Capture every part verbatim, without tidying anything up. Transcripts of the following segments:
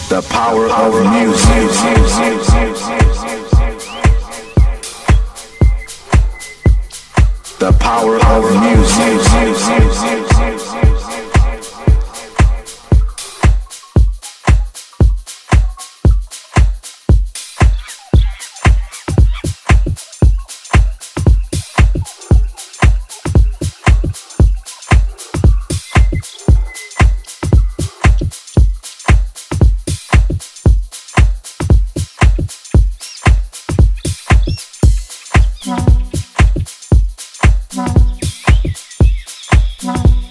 The power of music. The power of music. Bye.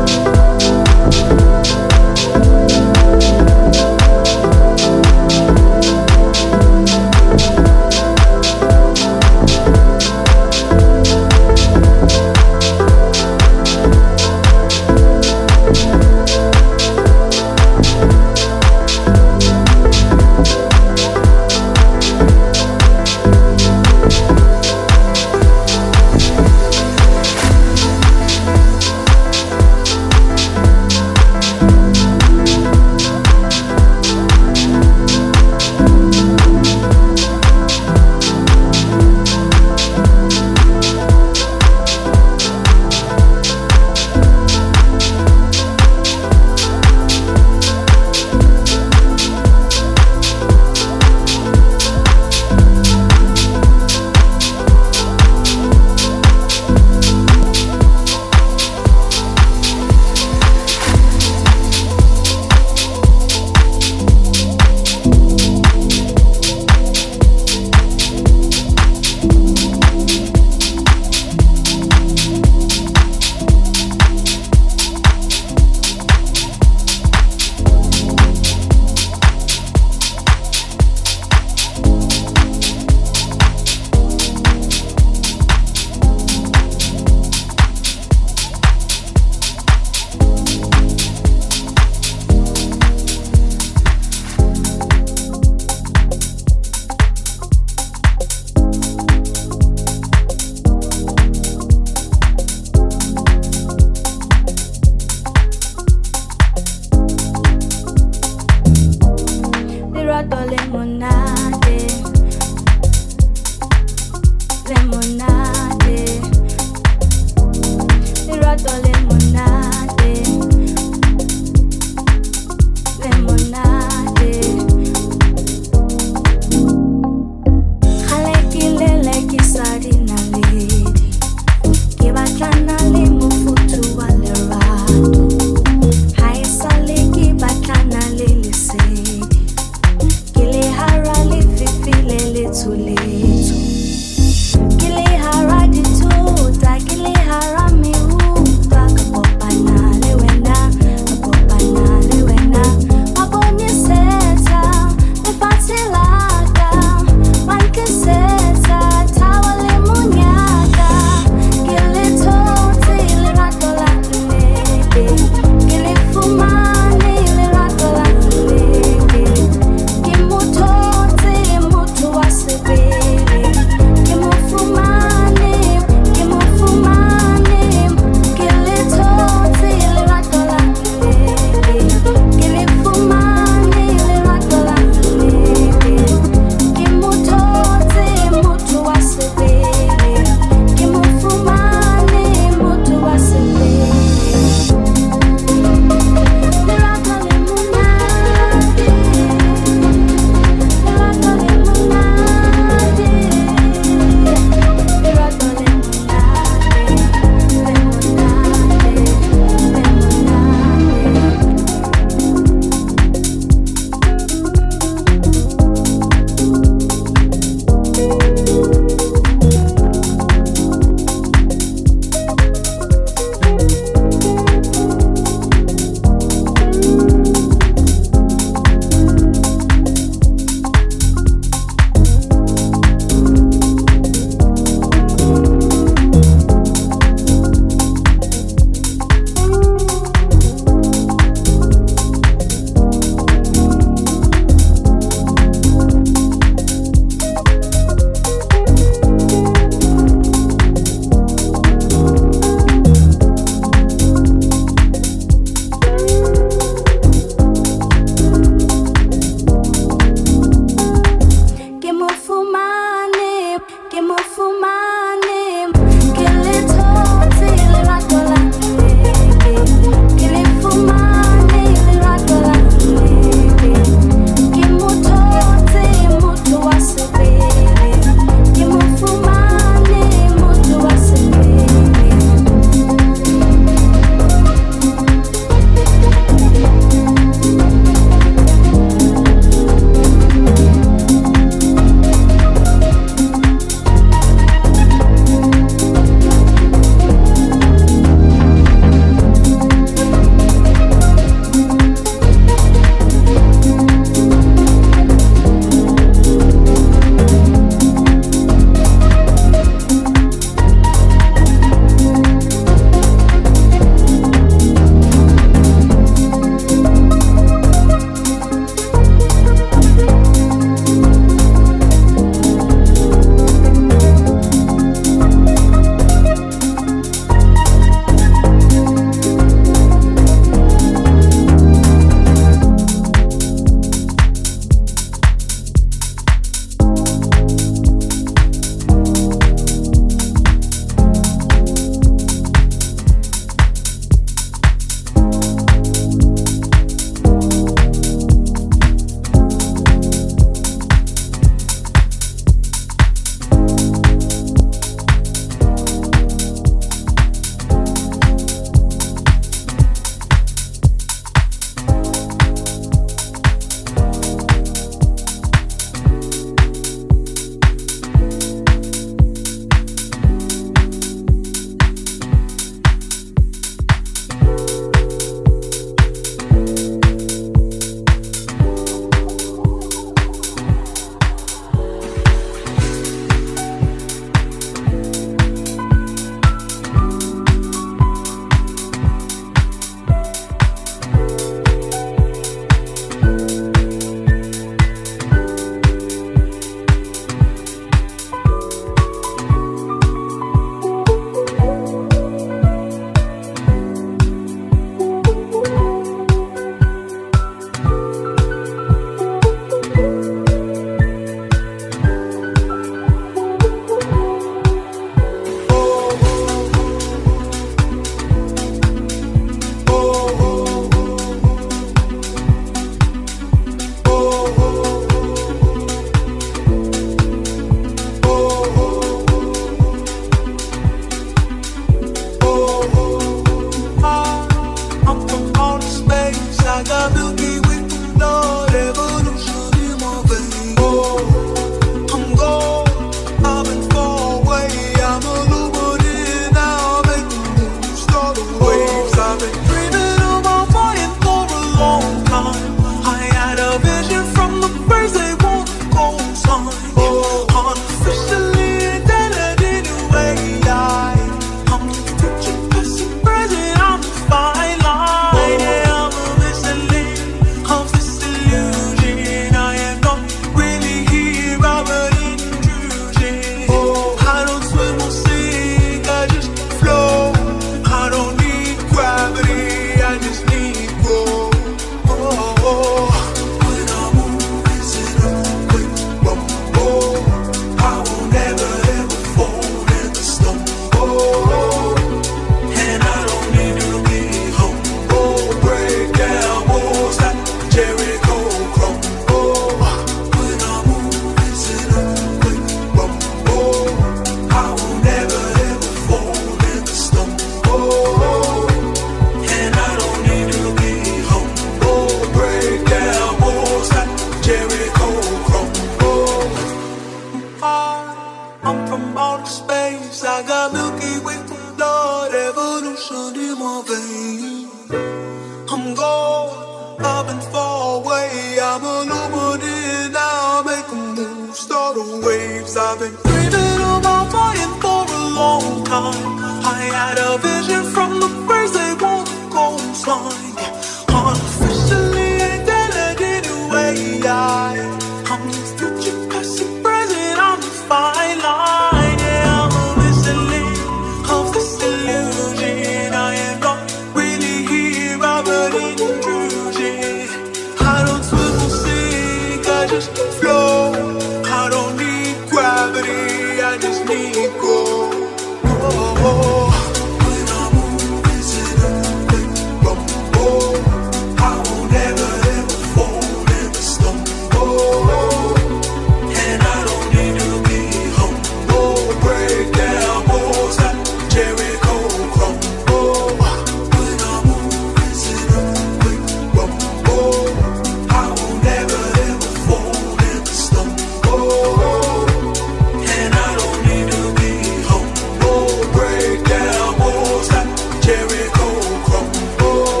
blood in my veins. I'm gone, I've been far away. I'm illuminated now, make a move, start the waves. I've been dreaming about flying for a long time. I had a vision from the crazy one coastline. Unofficially ain't dead anyway. I, I'm the future, past and present, I'm the fine line. Yeah, I'm a missing of this illusion. I am not really here, I'm an intrusion. I don't swim or sink, I just flow. I don't need gravity, I just need go. Oh, when I move, it's in a big rumble. I won't ever, ever fall, never stumble. And I don't need to be humble. Break down walls that Jericho crumble. When I move, it's in a big rumble. I won't ever, ever fall, never stumble. And I don't need to be humble. Break down walls that Jericho crumble.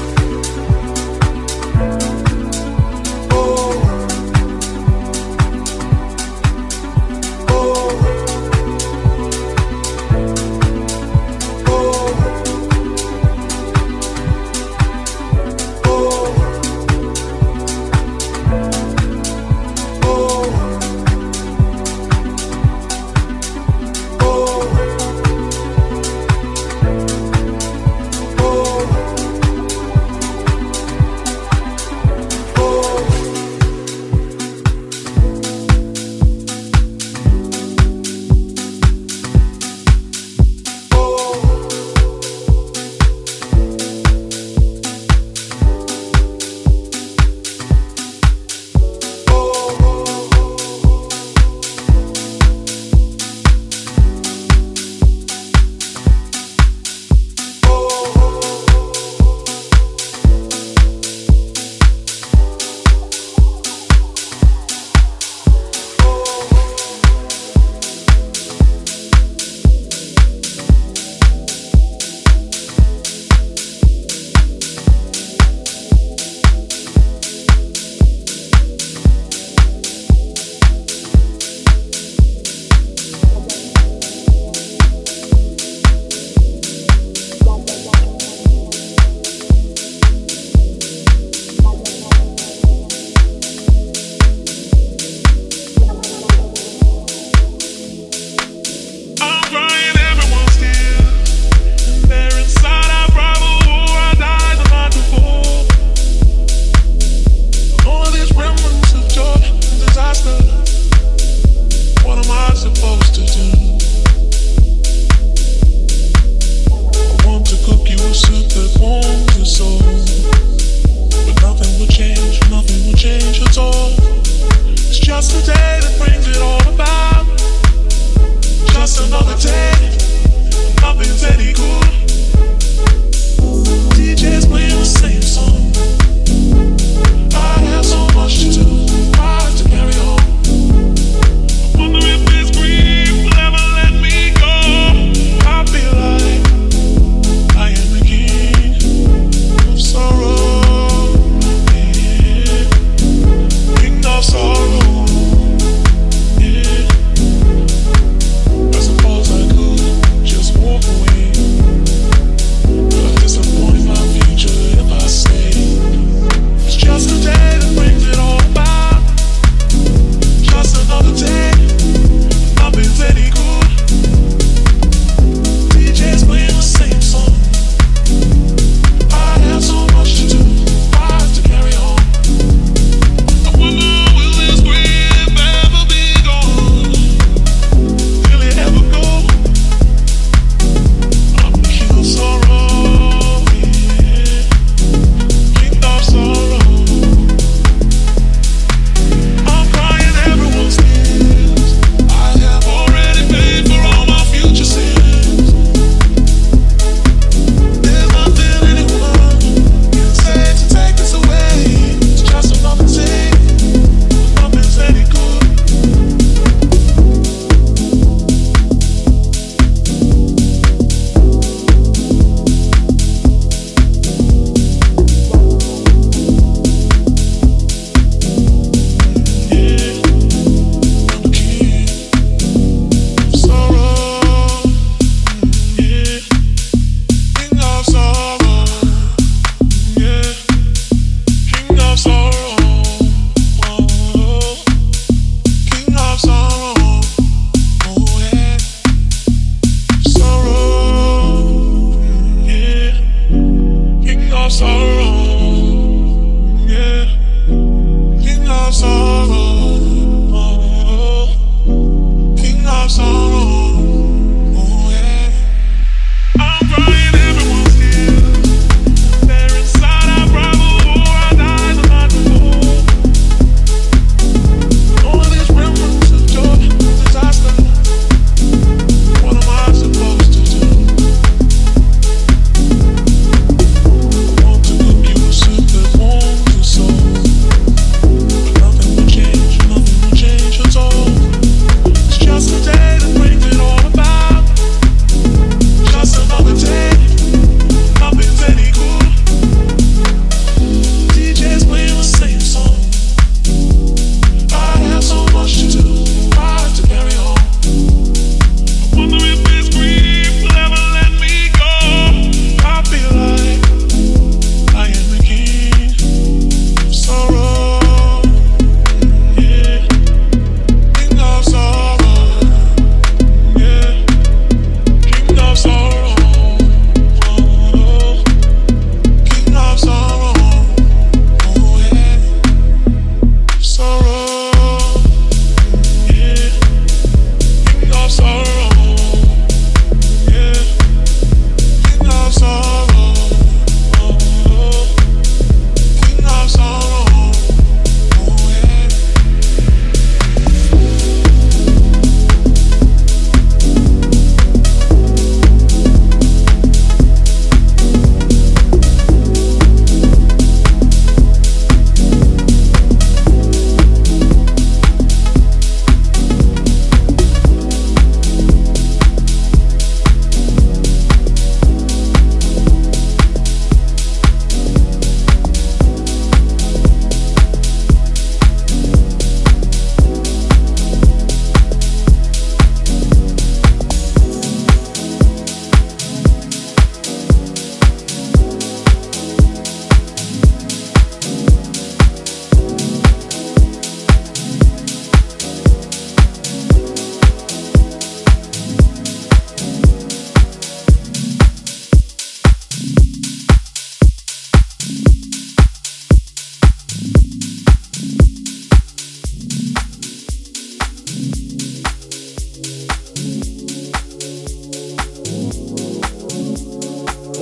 Oh, I'm crying, everyone's still. And there inside I rival who I died the night before. All of these remnants of joy and disaster. What am I supposed to do? I want to cook you a soup that warms your soul. But nothing will change, nothing will change at all. It's just the day that brings it all about. Just another day, nothing's any good. D Js playing the same song. I have so much to do, hard to carry on. I wonder if this grief will ever let me go. I feel like I am the king of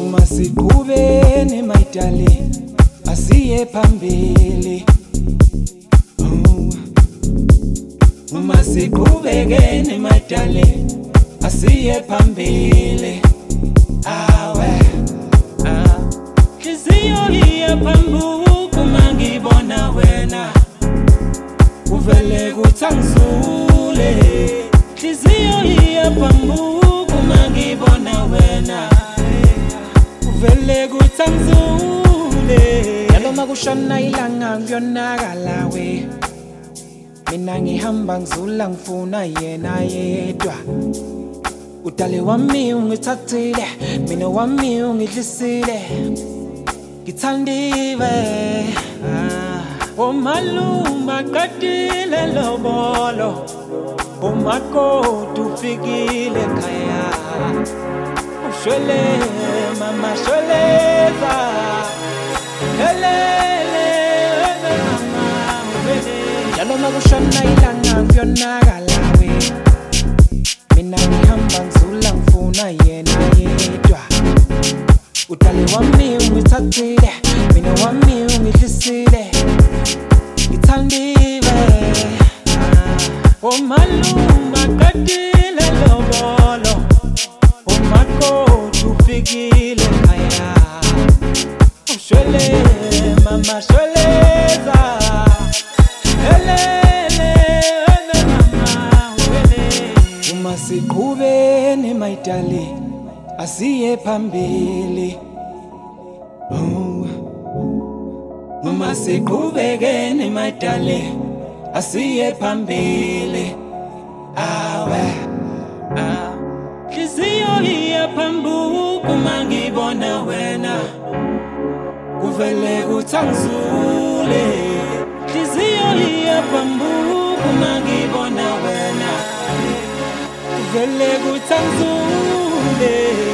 Uma siqhubeni my darling, asiye phambili. Oh. Uma siqhubekeni my darling, asiye phambili. Awe, ah. Hliziyo iya phambuku mangibona wena, uvele kuthangizule. Hliziyo iya phambuku mangibona wena, uvele kuthangizule. Yalo makushona ilanga ngiyonakala we, mina ngihamba ngizula ngifuna yena yedwa. Udale wami ungithathile, mina wami ungidlisile. Ngithandiwe, omaluma qadile lobolo, umakoti ufikile ekhaya. Ushwele mama shweleza, helele mama ubele. Yalo makushona ilanga ngiyonakala we, mina ngihamba ngizula ngifuna yena yedwa. Udale wami ungithathile, mina wami ungidlisile. Ngithandiwe, omaluma qadile lobolo, umakoti ufikile ekhaya. Ushwele mama shweleza, helele mama ubele. Uma siqhubeni my darling, asiye phambili. Oh. Uma siqhubekeni my darling, asiye phambili. Awe, ah. Hliziyo iya phambuku mangibona wena, uvele kuthangizule. Hliziyo iya phambuku mangibona wena, uvele kuthangizule.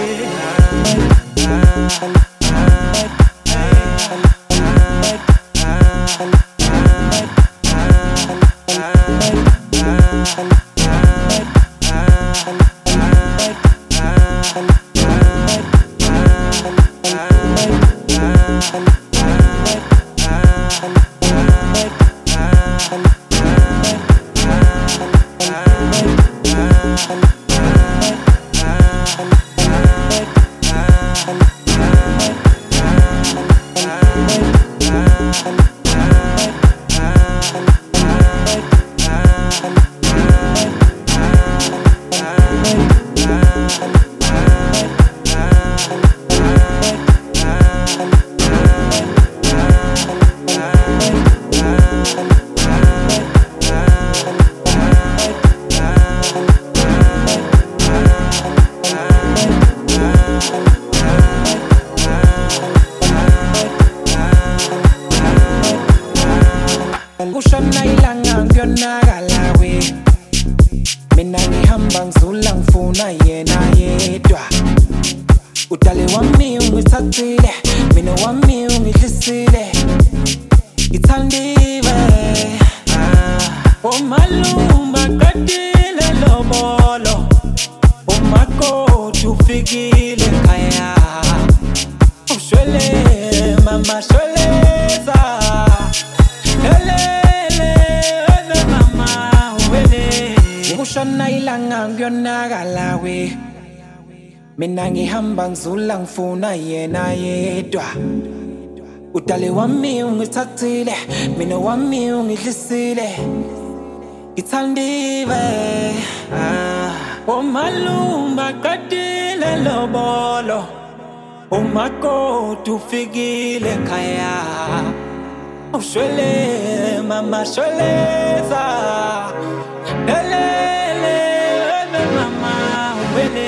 Kushona ilanga ngiyonakala we, mina ngihamba ngizula ngifuna yena yedwa. Udale wami ungithathile, mina wami ungidlisile. Ngithandiwe, omaluma qadile lobolo, umakoti ufikile ekhaya. Ushwele mama shweleza, helele mama ubele. Kushona ilanga ngiyonakala we, mina ngihamba ngizula ngifuna yena yedwa. Udale wami ungithathile, mina wami ungidlisile. Ngithandiwe, omaluma qadile lobolo, umakoti ufikile ekhaya. Ushwele mama shweleza, helele mama ubele.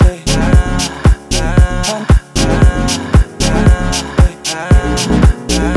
Ah.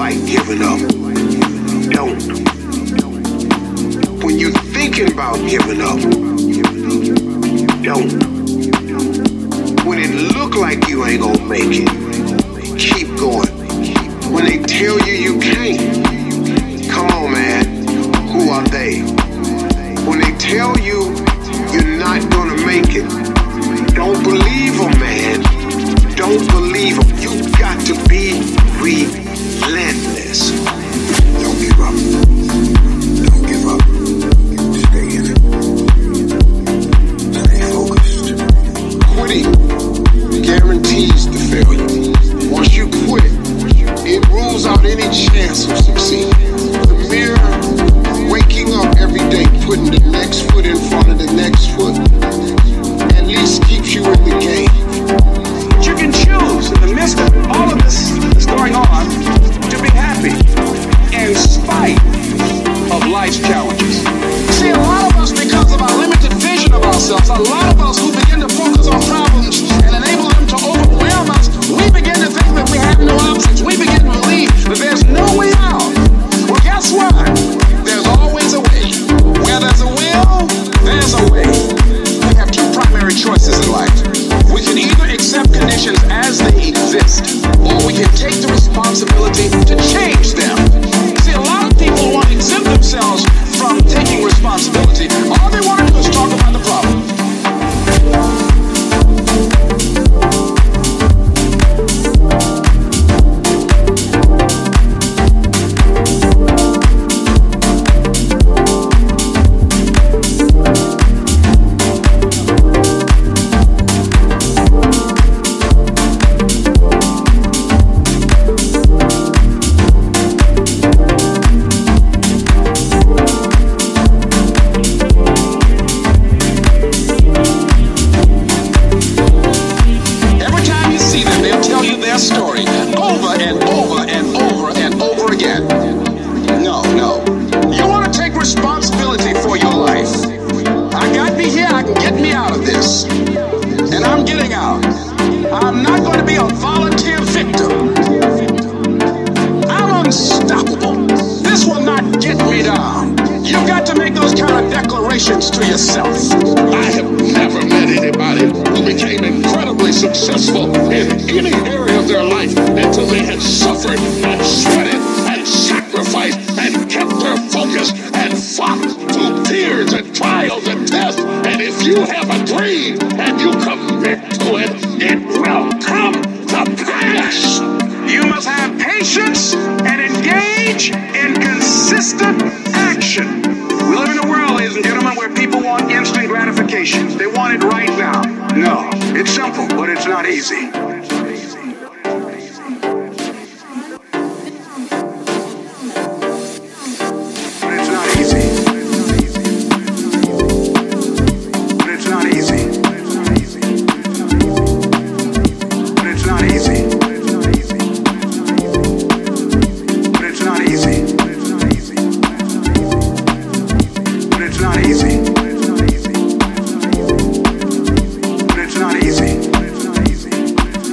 like giving up, don't. When you're thinking about giving up, don't. When it look like you ain't gonna make it, keep going. When they tell you you can't, come on, man, who are they? When they tell you you're not gonna make it, don't believe them, man. Don't believe them. You got to be relentless. Don't give up. Don't give up. Stay in it. Stay focused. Quitting guarantees the failure. Once you quit, it rules out any chance of succeeding. The mere waking up every day, putting the next foot in front of the next foot, at least keeps you in the game. But you can choose, in the midst of all of this that's going on, to be happy in spite of life's challenges. See, a lot of us, because of our limited vision of ourselves, a lot of us who begin to focus on problems and enable them to overwhelm us, we begin to think that we have no options. We begin to believe that there's no way out. Well, guess what? There's always a way. Where there's a will, there's a way. We have two primary choices in life. We can either accept conditions as they exist, or we can take the responsibility to change them. See, a lot of people want to exempt themselves from taking responsibility. All they want to do is talk about the problem. To yourself. I have never met anybody who became incredibly successful in any area of their life until they had suffered and sweated and sacrificed and kept their focus and fought through tears and trials and tests. And if you have a dream and you commit to it, it will come to pass. You must have patience and engage in consistent action. We live in a world, ladies and gentlemen, where people want instant gratification. They want it right now. No, it's simple, but it's not easy. But it's not easy. But it's not easy. But it's not easy. But it's not easy. It's not easy. But it's not easy.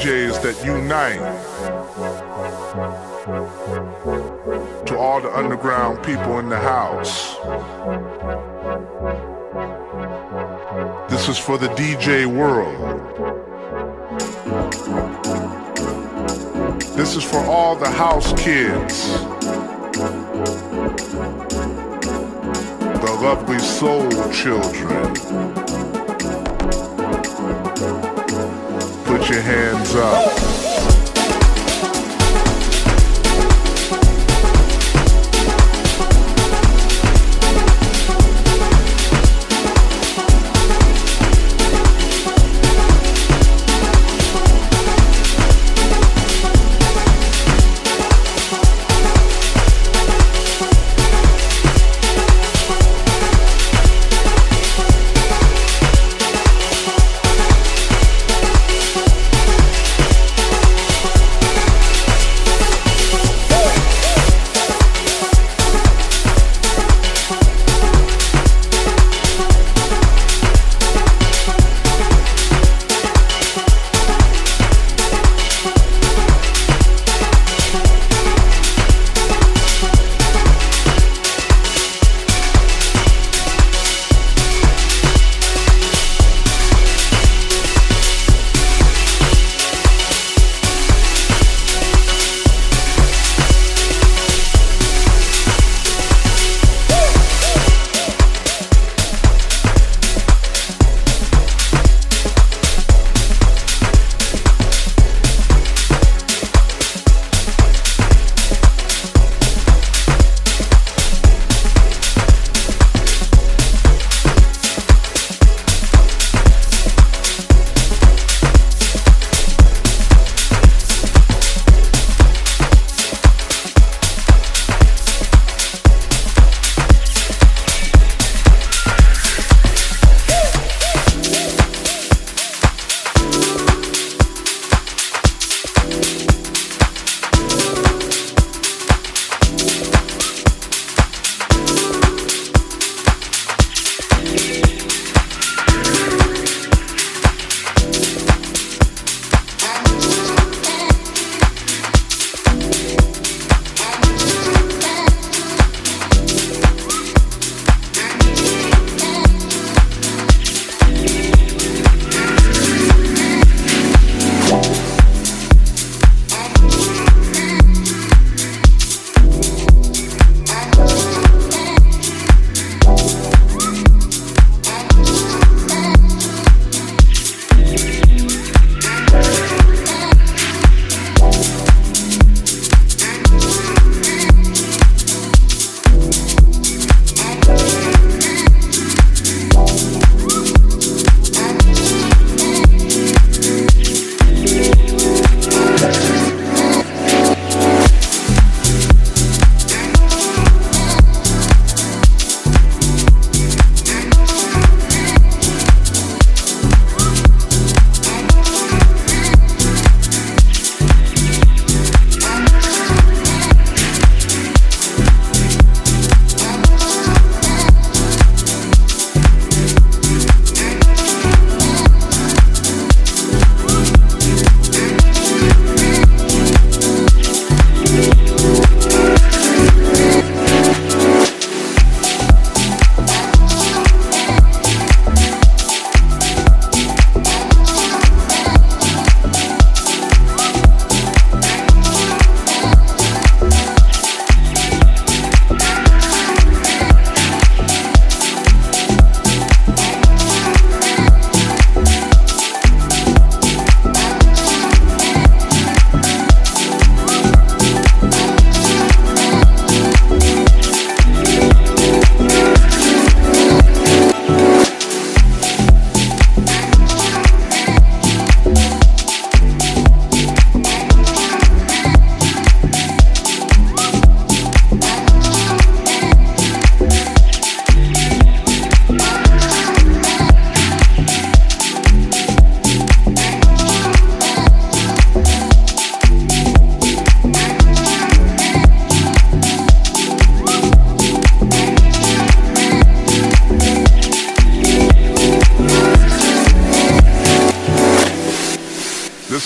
Js that unite. To all the underground people in the house. This is for the D J world. This is for all the house kids. The lovely soul children. Put your hands up.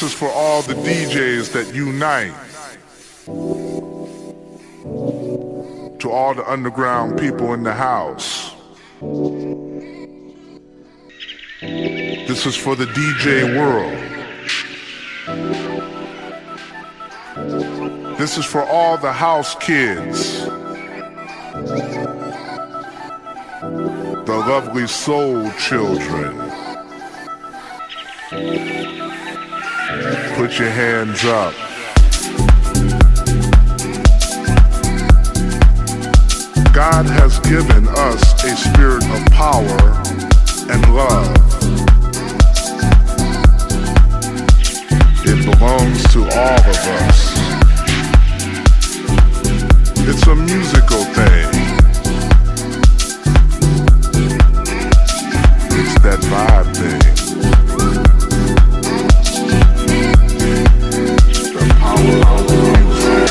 is for all the D Js that unite. To all the underground people in the house. This is for the D J world. This is for all the house kids. The lovely soul children. Put your hands up. God has given us a spirit of power and love. It belongs to all of us. It's a musical thing. It's that vibe thing. The power of music.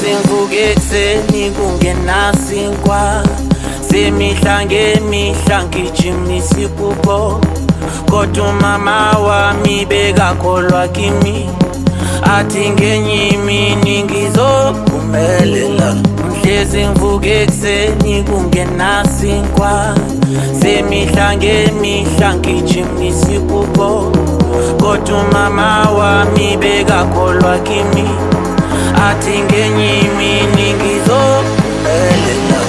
ngivuke ekseni kungenasinkwa semihla ngemihla ngijimisa ipupo kodwa umama wami bekakholwa kimi athi ngenye imini ngizophumelela mhlezi ngivuke ekseni kungenasinkwa semihla ngemihla ngijimisa ipupo kodwa umama wami bekakholwa kimi athi ngenye imini ngizophumelela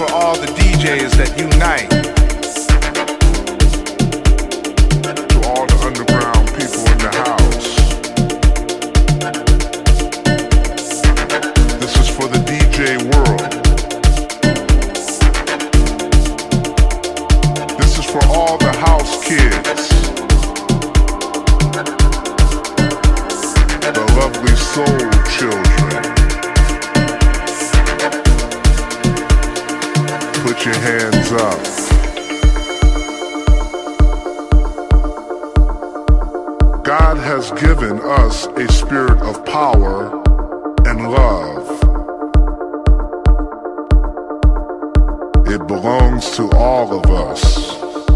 for all the D Js that unite. To all the underground people in the house. This is for the D J world. This is for all the house kids. The lovely soul children. Put your hands up. God has given us a spirit of power and love. It belongs to all of us.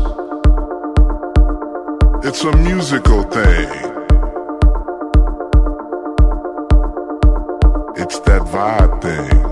It's a musical thing. It's that vibe thing.